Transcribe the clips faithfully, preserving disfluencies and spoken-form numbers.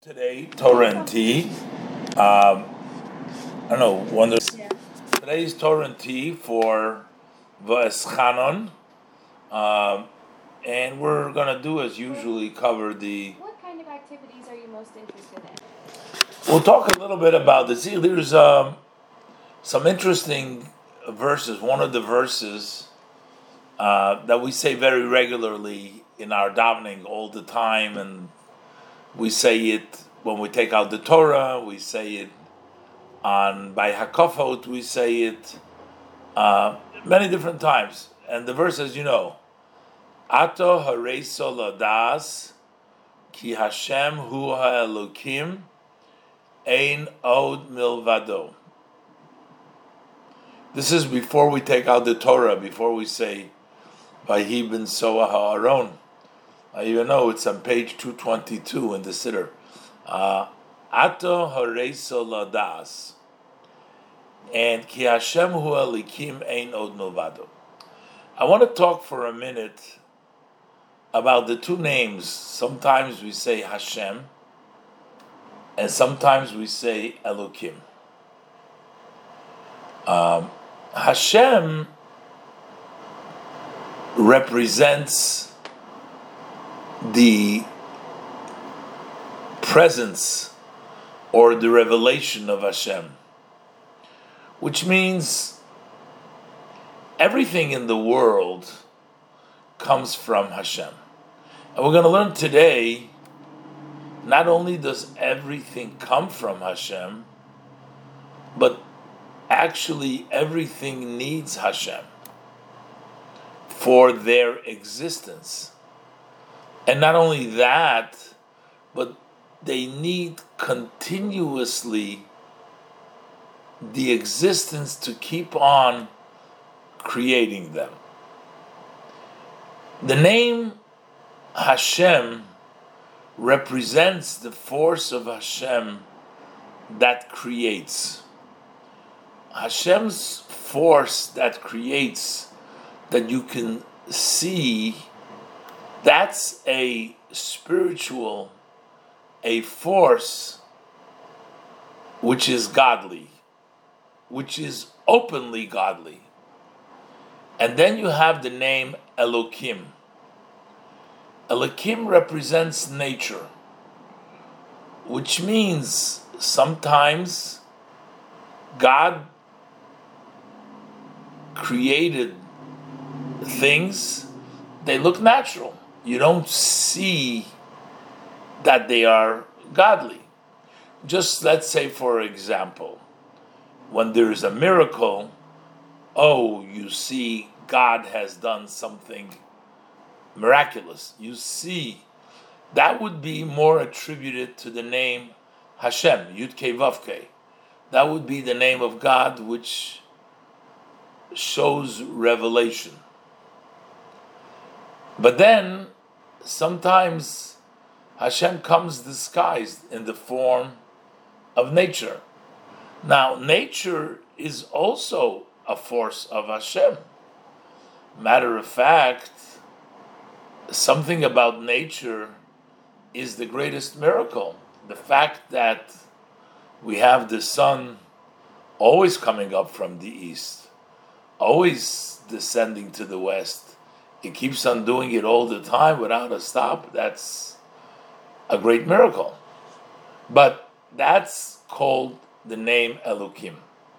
Today, Torah and Tea. Um, I don't know. Wonder today's Torah and Tea for V'eschanon, um, and we're gonna do as usually cover the. What kind of activities are you most interested in? We'll talk a little bit about this. See, there's um, some interesting verses. One of the verses uh, that we say very regularly in our davening all the time, and we say it when we take out the Torah. We say it on by Hakofot. We say it uh, many different times. And the verse, as you know, Ato hareiso ladas ki Hashem hu ha'elokim ein od milvado. This is before we take out the Torah, before we say Vahi ben Soah ha'aron. I even know it's on page two twenty-two in the Siddur. Uh, Ato hareiso ladas. And Ki Hashem hu elikim ein od milvado. I want to talk for a minute about the two names. Sometimes we say Hashem, and sometimes we say Elokim. Um, Hashem represents the presence or the revelation of Hashem, which means everything in the world comes from Hashem. And we're going to learn today, not only does everything come from Hashem, but actually everything needs Hashem for their existence. And not only that, but they need continuously the existence to keep on creating them. The name Hashem represents the force of Hashem that creates. Hashem's force that creates, that you can see, that's a spiritual, a force which is godly, which is openly godly. And then you have the name Elokim. Elokim represents nature, which means sometimes God created things, they look natural. You don't see that they are godly. Just let's say, for example, when there is a miracle, oh, you see God has done something miraculous. You see, that would be more attributed to the name Hashem, Yud-Kei Vav-Kei. That would be the name of God which shows revelation. But then, sometimes Hashem comes disguised in the form of nature. Now, nature is also a force of Hashem. Matter of fact, something about nature is the greatest miracle. The fact that we have the sun always coming up from the east, always descending to the west. It keeps on doing it all the time without a stop. That's a great miracle. But that's called the name Elokim.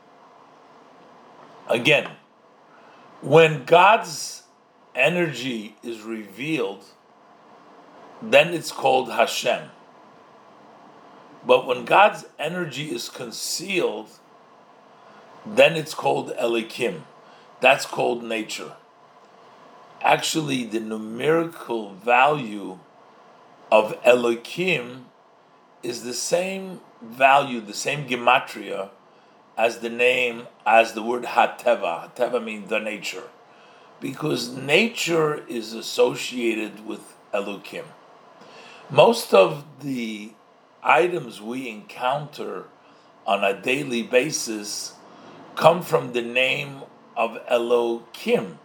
Again, when God's energy is revealed, then it's called Hashem. But when God's energy is concealed, then it's called Elokim. That's called nature. Actually, the numerical value of Elokim is the same value, the same gematria as the name, as the word Hateva. Hateva means the nature. Because nature is associated with Elokim. Most of the items we encounter on a daily basis come from the name of Elokim.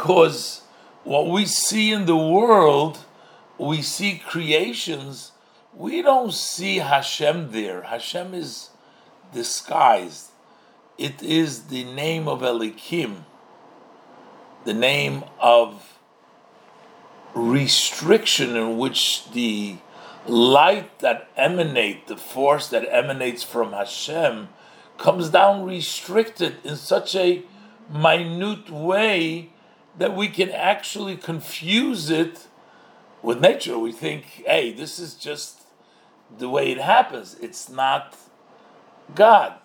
Because what we see in the world, we see creations we don't see Hashem there. Hashem is disguised. It is the name of Elikim, the name of restriction in which the light that emanates, the force that emanates from Hashem, comes down restricted in such a minute way that we can actually confuse it with nature. We think, hey, this is just the way it happens. It's not God.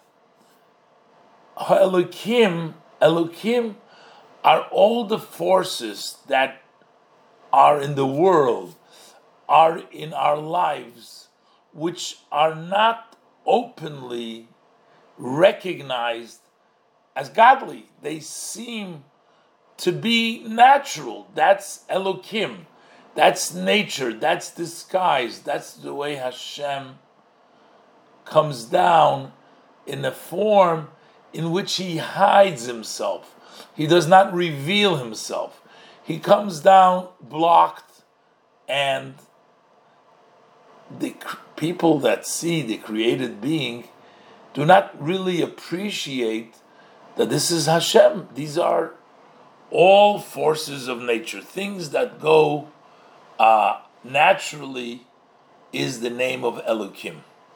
Elokim, Elokim are all the forces that are in the world, are in our lives, which are not openly recognized as godly. They seem to be natural. That's Elokim. That's nature. That's disguise. That's the way Hashem comes down in a form in which he hides himself. He does not reveal himself. He comes down blocked, and the people that see the created being do not really appreciate that this is Hashem. These are all forces of nature, things that go uh, naturally, is the name of Elokim.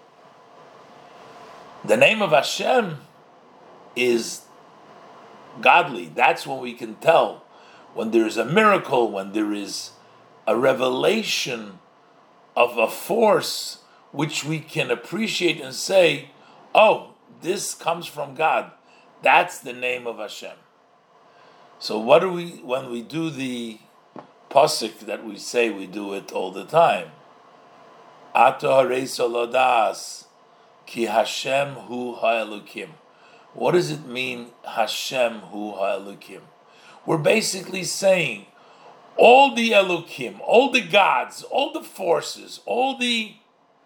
The name of Hashem is godly. That's when we can tell when there is a miracle, when there is a revelation of a force which we can appreciate and say, oh, this comes from God. That's the name of Hashem. So what do we, when we do the pasuk that we say, we do it all the time. Ato harei solodas ki Hashem hu ha'elukim. What does it mean, Hashem hu ha'elukim? We're basically saying all the Elokim, all the gods, all the forces, all the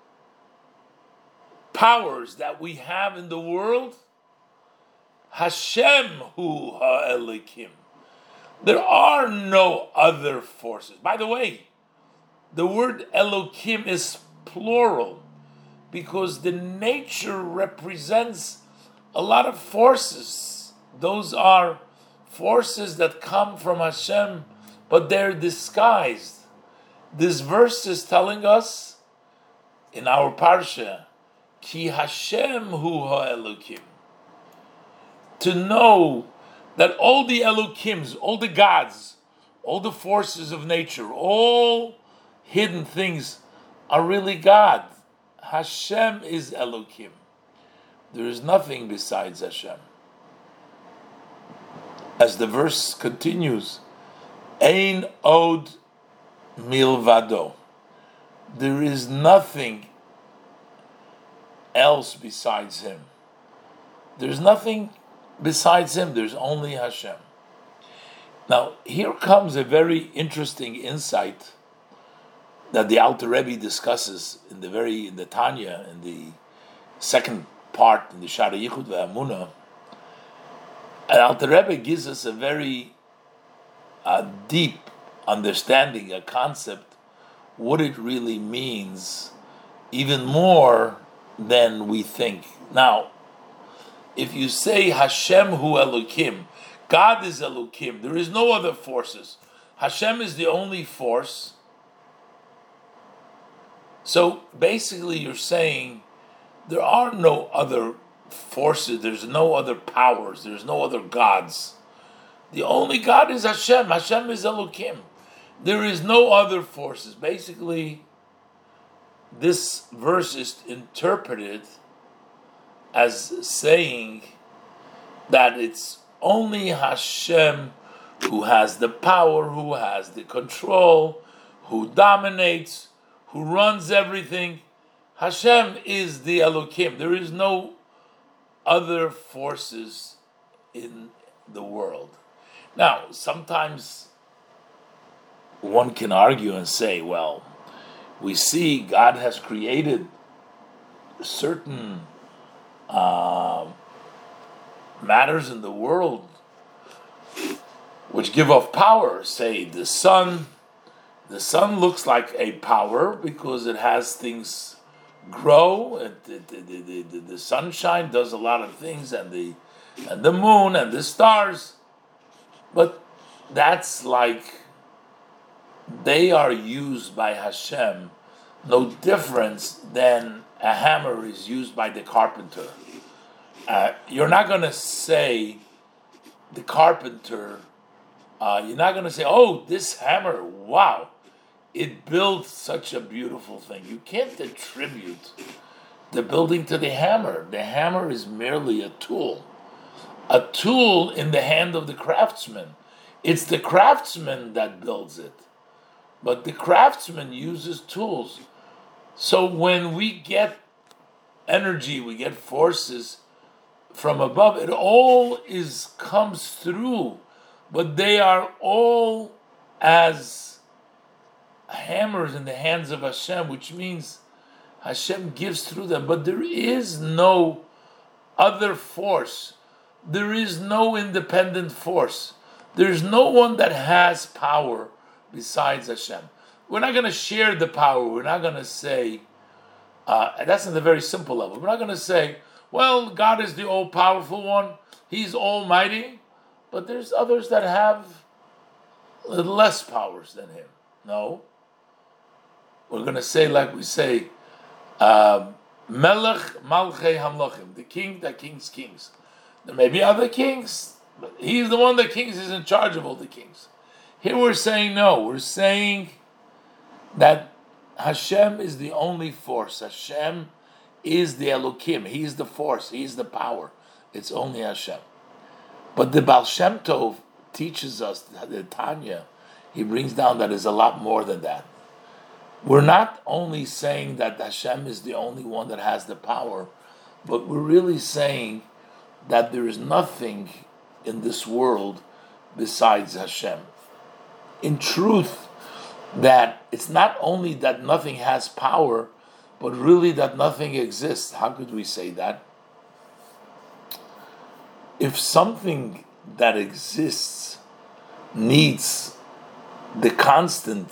powers that we have in the world, Hashem hu ha'elokim. There are no other forces. By the way, the word Elokim is plural because the nature represents a lot of forces. Those are forces that come from Hashem, but they're disguised. This verse is telling us in our parsha, Ki Hashem hu ha'elokim. To know that all the Elokims, all the gods, all the forces of nature, all hidden things are really God. Hashem is Elokim. There is nothing besides Hashem. As the verse continues, Ein od milvado. There is nothing else besides Him. There's nothing besides Him. There's only Hashem. Now, here comes a very interesting insight that the Alter Rebbe discusses in the very in the Tanya, in the second part in the Shara Yichud Ve'amunah. And Alter Rebbe gives us a very uh, deep understanding, a concept, what it really means, even more than we think. Now, if you say Hashem hu Elokim, God is Elokim, there is no other forces. Hashem is the only force. So basically you're saying there are no other forces, there's no other powers, there's no other gods. The only God is Hashem. Hashem is Elokim. There is no other forces. Basically, this verse is interpreted as saying that it's only Hashem who has the power, who has the control, who dominates, who runs everything. Hashem is the Elokim. There is no other forces in the world. Now, sometimes one can argue and say, well, we see God has created certain uh, matters in the world which give off power, say the sun, The sun looks like a power because it has things grow. It, it, it, it, the, the sunshine does a lot of things, and the and the moon and the stars. But that's like they are used by Hashem, no difference than a hammer is used by the carpenter. Uh, you're not going to say the carpenter, uh, you're not going to say, oh, this hammer, wow, it built such a beautiful thing. You can't attribute the building to the hammer. The hammer is merely a tool, a tool in the hand of the craftsman. It's the craftsman that builds it, but the craftsman uses tools. So when we get energy, we get forces from above, it all is comes through, but they are all as hammers in the hands of Hashem, which means Hashem gives through them. But there is no other force. There is no independent force. There's no one that has power besides Hashem. We're not going to share the power. We're not going to say, uh, and that's on the very simple level. We're not going to say, well, God is the all-powerful one. He's almighty. But there's others that have less powers than him. No. We're going to say, like we say, um, Melech Malchei Hamlochim, the king that kings kings. There may be other kings, but he's the one that kings is in charge of all the kings. Here we're saying no. We're saying that Hashem is the only force. Hashem is the Elokim. He's the force. He's the power. It's only Hashem. But the Baal Shem Tov teaches us, the Tanya, he brings down that is a lot more than that. We're not only saying that Hashem is the only one that has the power, but we're really saying that there is nothing in this world besides Hashem. In truth, that it's not only that nothing has power, but really that nothing exists. How could we say that? If something that exists needs the constant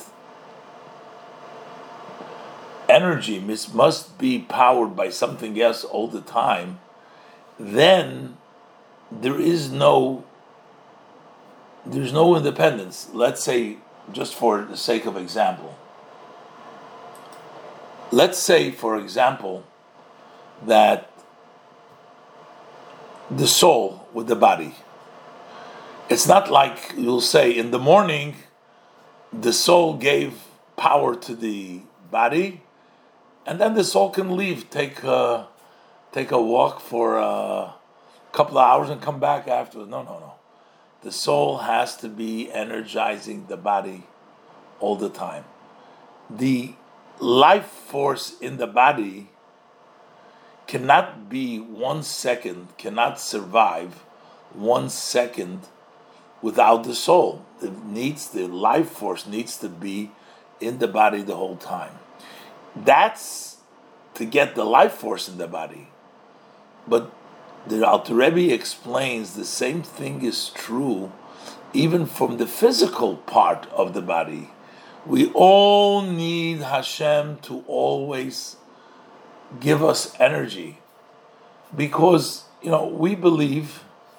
energy, must be powered by something else all the time, then there is no there's no independence. Let's say, just for the sake of example, let's say, for example, that the soul with the body, it's not like you'll say in the morning the soul gave power to the body, and then the soul can leave, take a, take a walk for a couple of hours and come back afterwards. No, no, no. The soul has to be energizing the body all the time. The life force in the body cannot be one second, cannot survive one second without the soul. It needs, the life force needs to be in the body the whole time. That's to get the life force in the body. But the Alter Rebbe explains the same thing is true even from the physical part of the body. We all need Hashem to always give us energy, because, you know, we believe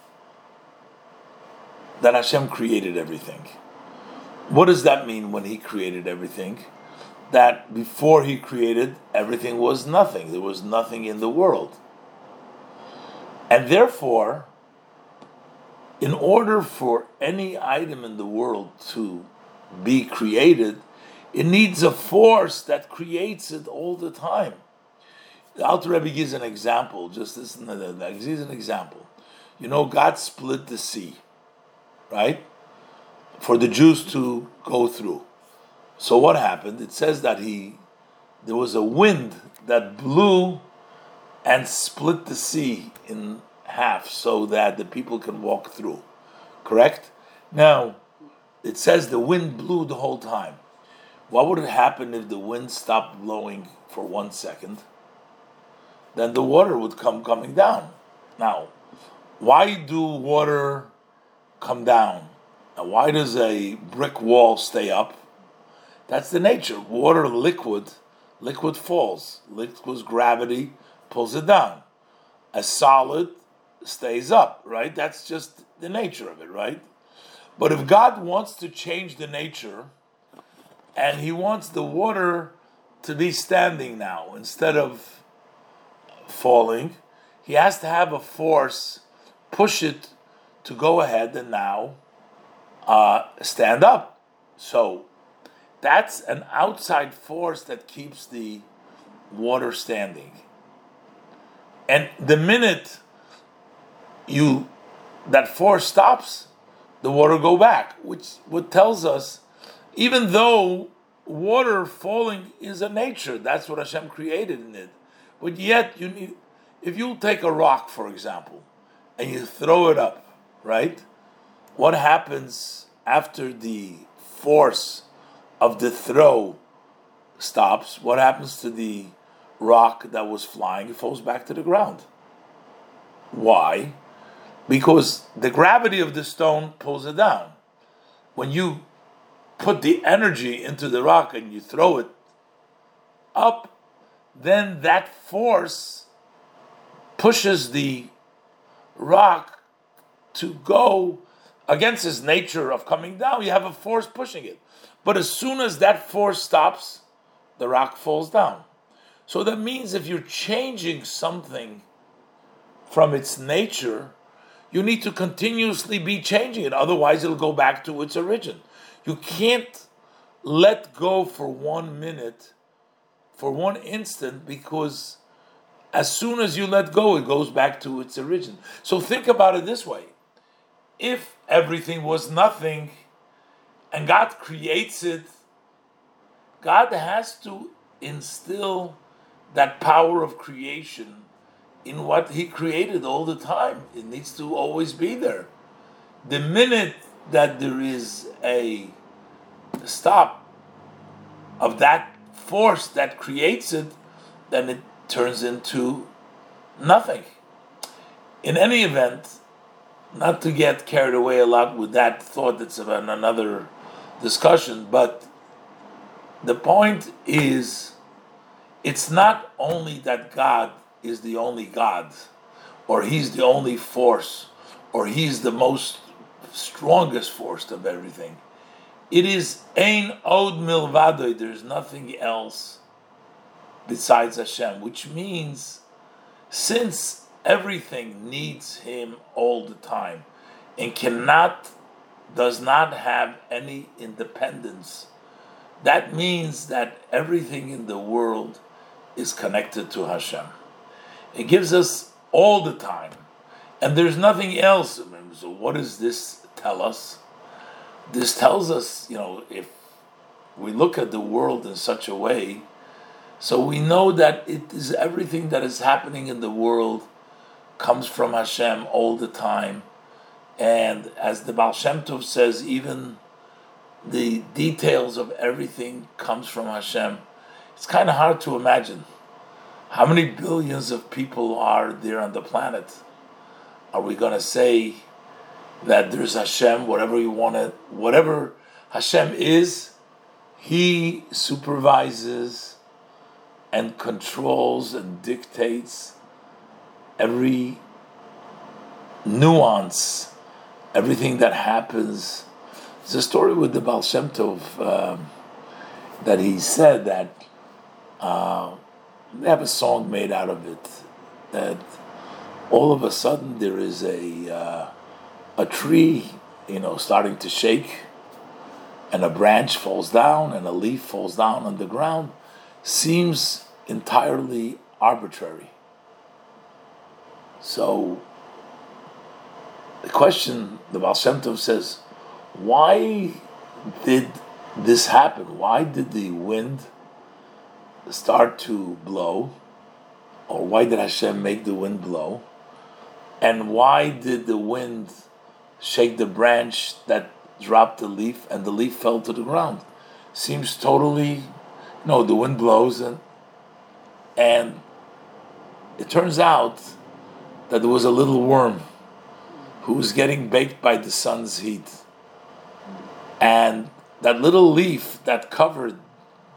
that Hashem created everything. What does that mean when He created everything? That before He created, everything was nothing. There was nothing in the world. And therefore, in order for any item in the world to be created, it needs a force that creates it all the time. The Alter Rebbe gives an example, just listen to that. He gives an example. You know, God split the sea, right? For the Jews to go through. So what happened? It says that he, there was a wind that blew and split the sea in half so that the people can walk through. Correct? Now, it says the wind blew the whole time. What would happen if the wind stopped blowing for one second? Then the water would come coming down. Now, why do water come down? Now, why does a brick wall stay up? That's the nature. Water, liquid, liquid falls. Liquid's gravity pulls it down. A solid stays up, right? That's just the nature of it, right? But if God wants to change the nature, and He wants the water to be standing now instead of falling, He has to have a force push it to go ahead and now uh, stand up. So that's an outside force that keeps the water standing. And the minute you that force stops, the water go back, which what tells us, even though water falling is a nature, that's what Hashem created in it. But yet you need, if you take a rock, for example, and you throw it up, right? What happens after the force of the throw stops? What happens to the rock that was flying? It falls back to the ground. Why? Because the gravity of the stone pulls it down. When you put the energy into the rock and you throw it up, then that force pushes the rock to go against its nature of coming down. You have a force pushing it. But as soon as that force stops, the rock falls down. So that means if you're changing something from its nature, you need to continuously be changing it. Otherwise, it'll go back to its origin. You can't let go for one minute, for one instant, because as soon as you let go, it goes back to its origin. So think about it this way. If everything was nothing and God creates it, God has to instill that power of creation in what He created all the time. It needs to always be there. The minute that there is a stop of that force that creates it, then it turns into nothing. In any event, not to get carried away a lot with that thought, that's about another discussion, but the point is, it's not only that God is the only God, or He's the only force, or He's the most strongest force of everything. It is Ein Od Milvado, there's nothing else besides Hashem, which means since everything needs Him all the time and cannot, does not have any independence, that means that everything in the world is connected to Hashem. It gives us all the time, and there's nothing else. So what does this tell us? This tells us, you know, if we look at the world in such a way, so we know that it is everything that is happening in the world comes from Hashem all the time. And as the Baal Shem Tov says, even the details of everything comes from Hashem. It's kind of hard to imagine. How many billions of people are there on the planet? Are we going to say that there's Hashem, whatever you want to, whatever Hashem is, He supervises and controls and dictates every nuance, everything that happens. There's a story with the Baal Shem Tov um, that he said that uh, they have a song made out of it, that all of a sudden there is a uh, a tree, you know, starting to shake, and a branch falls down and a leaf falls down on the ground, seems entirely arbitrary. So the question, the Baal Shem Tov says, why did this happen? Why did the wind start to blow? Or why did Hashem make the wind blow? And why did the wind shake the branch that dropped the leaf and the leaf fell to the ground? Seems totally, no, the wind blows and and it turns out that there was a little worm who was getting baked by the sun's heat. And that little leaf that covered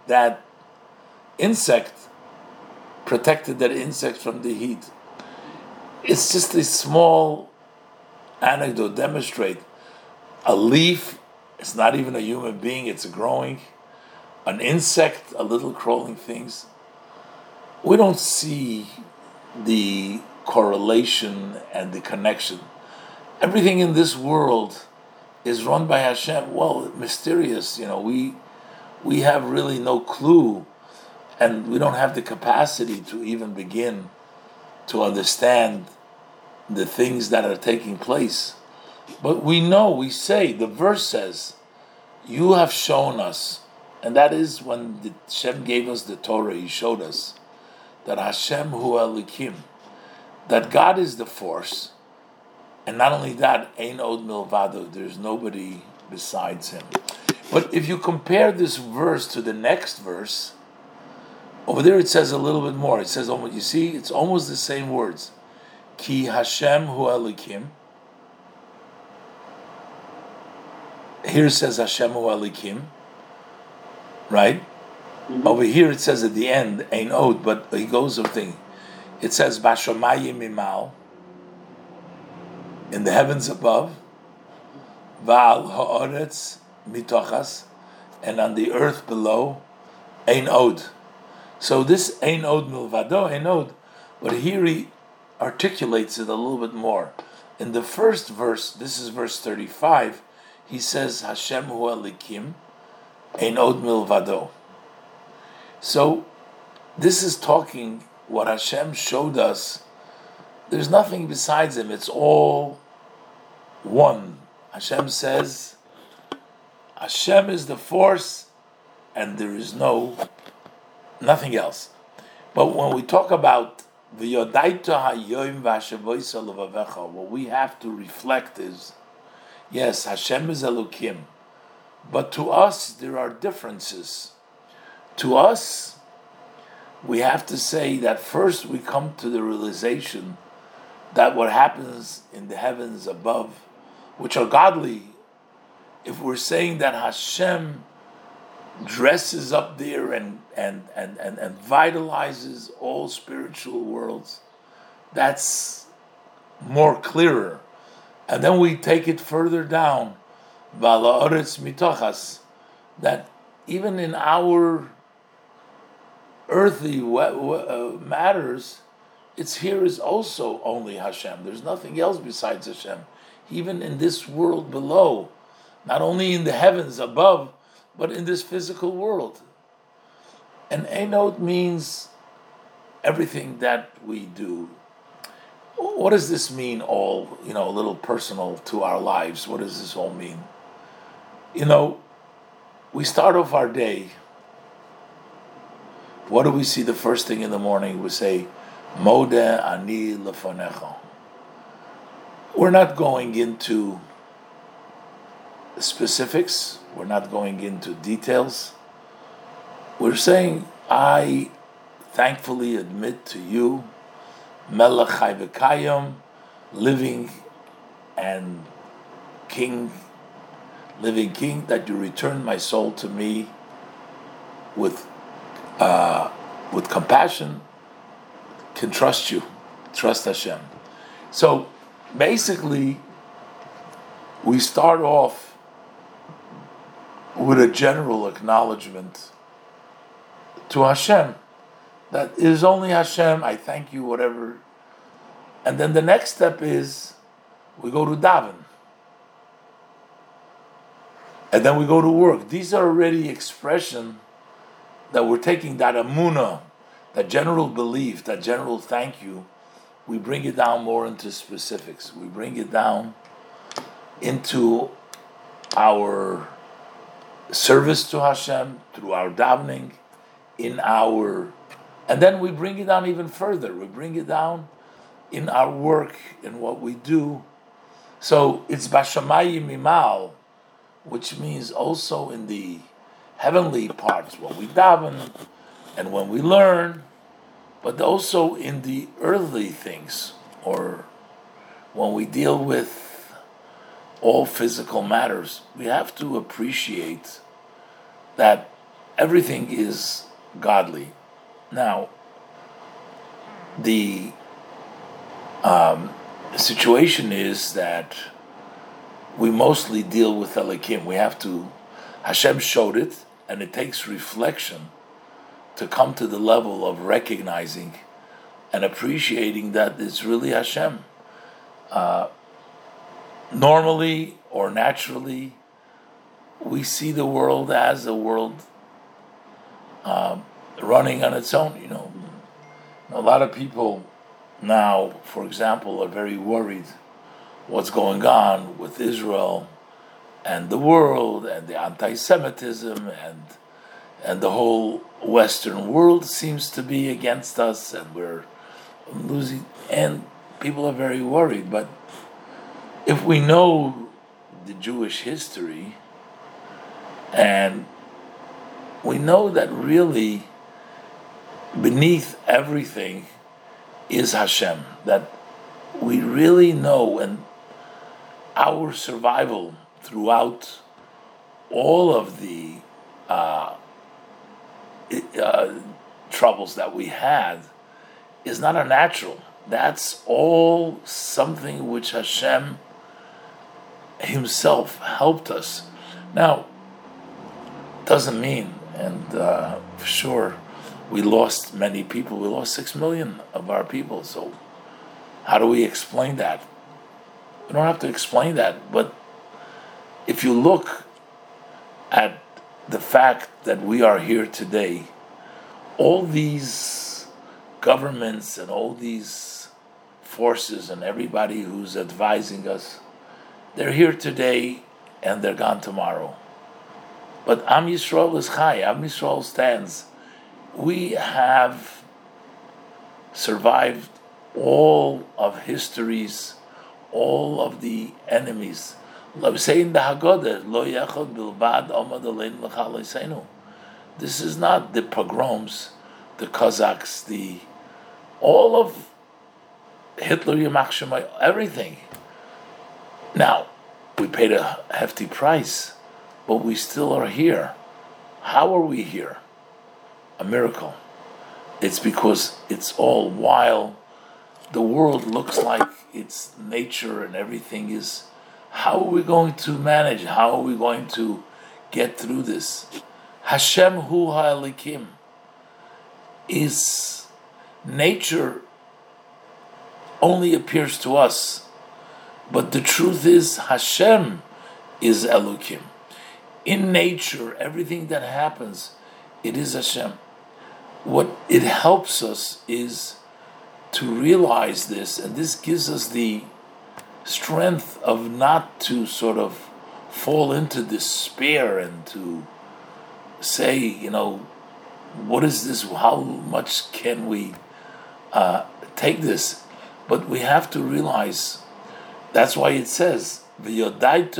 that insect, protected that insect from the heat. It's just a small anecdote, demonstrate a leaf, it's not even a human being, it's growing, an insect, a little crawling things. We don't see the correlation and the connection. Everything in this world is run by Hashem. Well, mysterious, you know, we we have really no clue, and we don't have the capacity to even begin to understand the things that are taking place. But we know, we say, the verse says, you have shown us, and that is when the Hashem gave us the Torah, He showed us that Hashem Hu Elikim, that God is the force, and not only that, Ein Od Milvado, there's nobody besides Him. But if you compare this verse to the next verse, over there it says a little bit more. It says, you see, it's almost the same words. Ki Hashem Hu Elikim. Here it says Hashem Hu Elikim, right? Mm-hmm. Over here it says at the end, Ein Od, but he goes of thing. It says Bashamayim Mimal, in the heavens above, Va'al Ha'oretz Mitochas, and on the earth below, Ein Od. So this Ein Od Milvado, Ein Od, but here he articulates it a little bit more. In the first verse, this is verse thirty-five, he says Hashem Hu Elikim, Ein Od Milvado. So this is talking what Hashem showed us. There's nothing besides Him. It's all one. Hashem says, Hashem is the force, and there is no nothing else. But when we talk about V'yodaita hayoim v'hashevoisa levavecha, what we have to reflect is, yes, Hashem is Elokim, but to us there are differences. To us, we have to say that first we come to the realization that what happens in the heavens above, which are godly, if we're saying that Hashem dresses up there and, and, and, and, and vitalizes all spiritual worlds, that's more clearer. And then we take it further down, Vala Oretz Mitochas, that even in our earthly uh, matters, it's here is also only Hashem. There's nothing else besides Hashem. Even in this world below, not only in the heavens above, but in this physical world. And Ein Od means everything that we do. What does this mean all, you know, a little personal to our lives? What does this all mean? You know, we start off our day. What do we see the first thing in the morning? We say, Modeh ani lefanecha. We're not going into specifics. We're not going into details. We're saying, I thankfully admit to you, Melech Chai V'Kayim, living and King, living King, that you return my soul to me with uh, with compassion, can trust you, trust Hashem. So basically, we start off with a general acknowledgement to Hashem, that it is only Hashem, I thank you, whatever. And then the next step is, we go to daven. And then we go to work. These are already expression that we're taking that amunah, that general belief, that general thank you, we bring it down more into specifics. We bring it down into our service to Hashem through our davening, in our, and then we bring it down even further. We bring it down in our work, in what we do. So it's Bashamayim Mimal, which means also in the heavenly parts, when we daven and when we learn, but also in the earthly things, or when we deal with all physical matters. We have to appreciate that everything is godly. Now, the um, situation is that we mostly deal with Elikim. We have to, Hashem showed it, and it takes reflection to come to the level of recognizing and appreciating that it's really Hashem. Uh, normally or naturally, we see the world as a world um, running on its own. You know, a lot of people now, for example, are very worried what's going on with Israel and the world and the anti-Semitism and and the whole Western world seems to be against us and we're losing, and people are very worried. But if we know the Jewish history, and we know that really beneath everything is Hashem, that we really know, and our survival throughout all of the uh, uh, troubles that we had is not a natural. That's all something which Hashem Himself helped us. Now, doesn't mean, and uh, for sure, we lost many people. We lost six million of our people. So, how do we explain that? We don't have to explain that. But if you look at the fact that we are here today, all these governments and all these forces and everybody who's advising us, they're here today and they're gone tomorrow. But Am Yisrael is Chai, Am Yisrael stands. We have survived all of history's, all of the enemies. This is not the pogroms, the Cossacks, the all of Hitler, Yamach Shemai, everything. Now, we paid a hefty price, but we still are here. How are we here? A miracle. It's because it's all while the world looks like it's nature and everything is. How are we going to manage? How are we going to get through this? Hashem Hu Ha'elikim is nature only appears to us, but the truth is Hashem is Elokim. In nature, everything that happens, it is Hashem. What it helps us is to realize this, and this gives us the strength of not to sort of fall into despair and to say, you know, what is this? How much can we uh, take this? But we have to realize, that's why it says, you have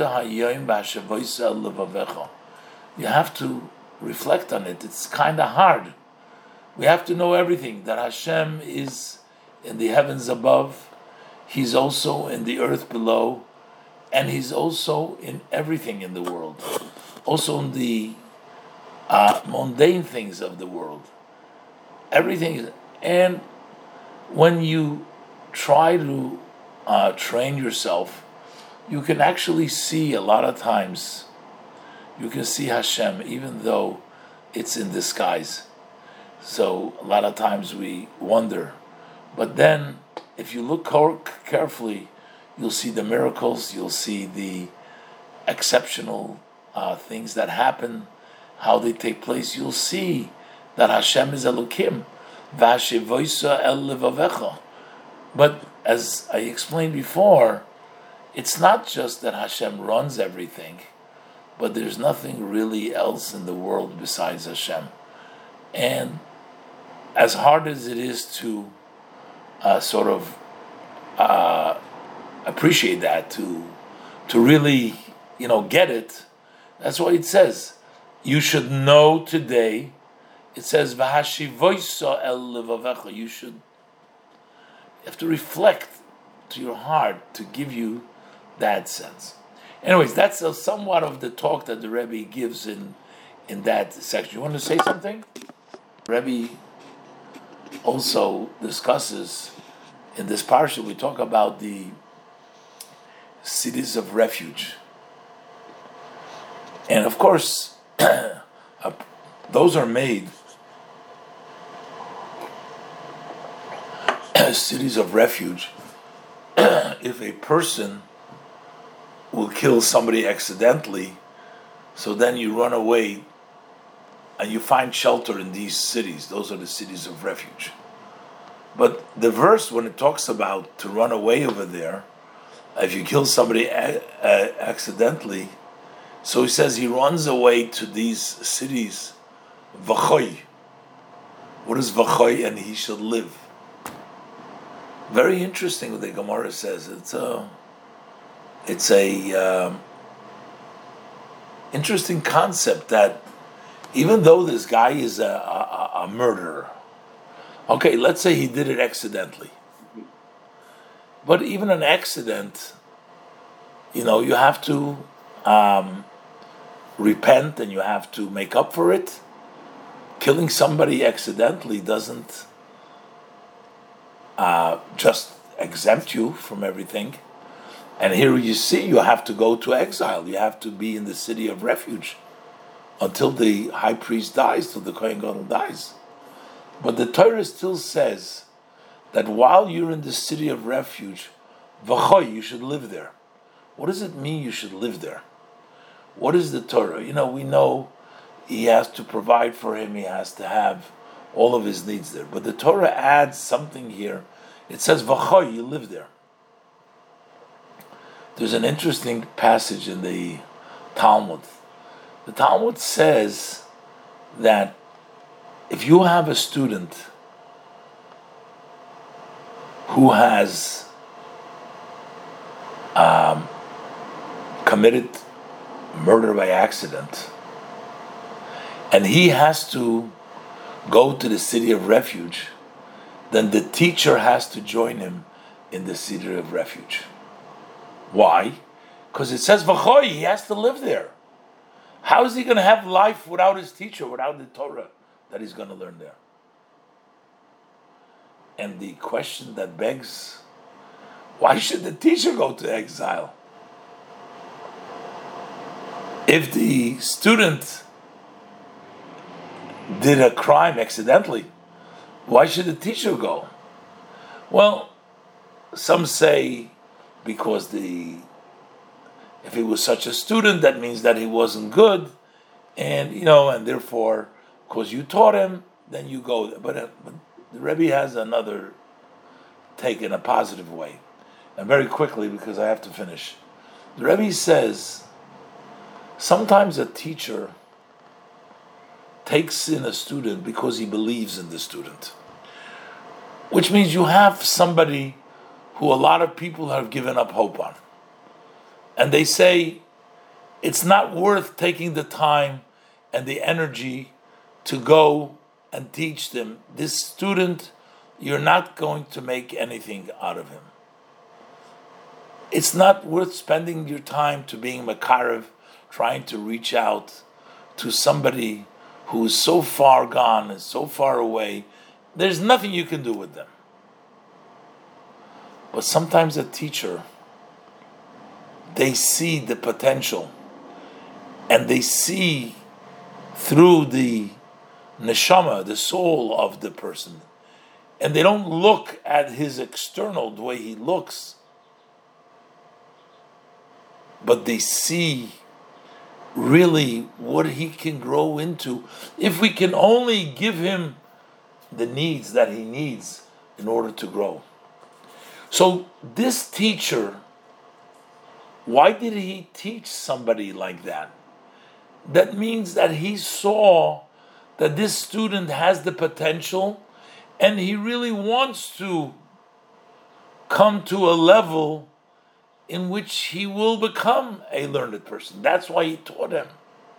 to reflect on it. It's kind of hard. We have to know everything, that Hashem is in the heavens above, He's also in the earth below, and He's also in everything in the world, also in the uh, mundane things of the world. Everything is, and when you try to uh, train yourself, you can actually see a lot of times, you can see Hashem even though it's in disguise. So a lot of times we wonder, but then if you look carefully, you'll see the miracles, you'll see the exceptional uh, things that happen, how they take place. You'll see that Hashem is Elokim, v'ashivoisa el levavecha. But as I explained before, it's not just that Hashem runs everything, but there's nothing really else in the world besides Hashem. And as hard as it is to uh, sort of uh, appreciate that, to to really, you know, get it, that's why it says, you should know today, it says, v'hashivoisa el levavecha, you should, you have to reflect to your heart to give you that sense. Anyways, that's a, somewhat of the talk that the Rebbe gives in in that section. You want to say something? Rebbe also discusses in this parsha, we talk about the cities of refuge. And of course, those are made cities of refuge if a person will kill somebody accidentally, so then you run away and you find shelter in these cities. Those are the cities of refuge. But the verse, when it talks about to run away over there, if you kill somebody a- a- accidentally, so he says he runs away to these cities, v'choy. What is v'choy? And he shall live. Very interesting what the Gemara says. It's a, it's a um, interesting concept that even though this guy is a, a, a murderer, okay, let's say he did it accidentally. But even an accident, you know, you have to um, repent and you have to make up for it. Killing somebody accidentally doesn't uh, just exempt you from everything. And here you see, you have to go to exile. You have to be in the city of refuge until the high priest dies, till the Kohen Gadol dies. But the Torah still says that while you're in the city of refuge, v'choy, you should live there. What does it mean you should live there? What is the Torah? You know, we know he has to provide for him, he has to have all of his needs there. But the Torah adds something here. It says, v'choy, you live there. There's an interesting passage in the Talmud. The Talmud says that if you have a student who has um, committed murder by accident, and he has to go to the city of refuge, then the teacher has to join him in the city of refuge. Why? Because it says, v'choy, he has to live there. How is he going to have life without his teacher, without the Torah that he's going to learn there? And the question that begs, why should the teacher go to exile? If the student did a crime accidentally, why should the teacher go? Well, some say because the if he was such a student, that means that he wasn't good, and you know, and therefore, because you taught him, then you go there. But, uh, but the Rebbe has another take in a positive way, and very quickly because I have to finish. The Rebbe says sometimes a teacher takes in a student because he believes in the student, which means you have somebody who a lot of people have given up hope on. And they say, it's not worth taking the time and the energy to go and teach them. This student, you're not going to make anything out of him. It's not worth spending your time to being makarev, trying to reach out to somebody who is so far gone and so far away. There's nothing you can do with them. But sometimes a teacher, they see the potential and they see through the neshama, the soul of the person, and they don't look at his external, the way he looks, but they see really what he can grow into if we can only give him the needs that he needs in order to grow. So this teacher, why did he teach somebody like that? That means that he saw that this student has the potential and he really wants to come to a level in which he will become a learned person. That's why he taught him.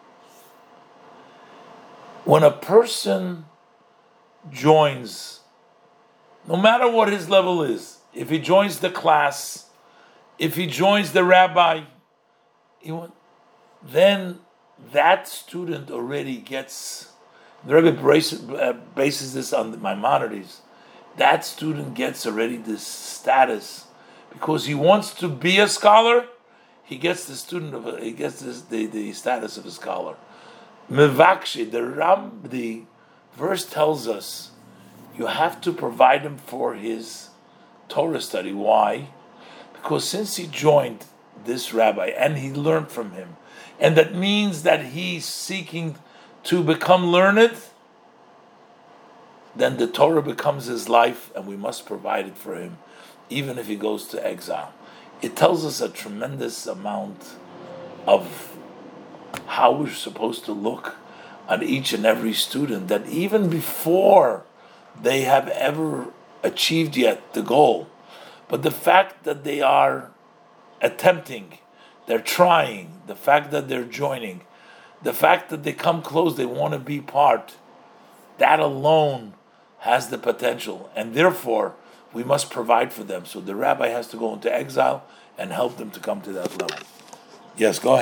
When a person joins, no matter what his level is, if he joins the class, if he joins the rabbi, he, then that student already gets, the Rebbe braces, uh, bases this on the Maimonides, that student gets already this status because he wants to be a scholar. He gets the student of a, he gets this, the, the status of a scholar. Mevakshi, the Ram, the verse tells us you have to provide him for his Torah study. Why? Because since he joined this rabbi and he learned from him, and that means that he's seeking to become learned, then the Torah becomes his life and we must provide it for him, even if he goes to exile. It tells us a tremendous amount of how we're supposed to look on each and every student, that even before they have ever achieved yet the goal, but the fact that they are attempting, they're trying, the fact that they're joining, the fact that they come close, they want to be part, that alone has the potential, and therefore we must provide for them. So the rabbi has to go into exile and help them to come to that level. Yes, go ahead.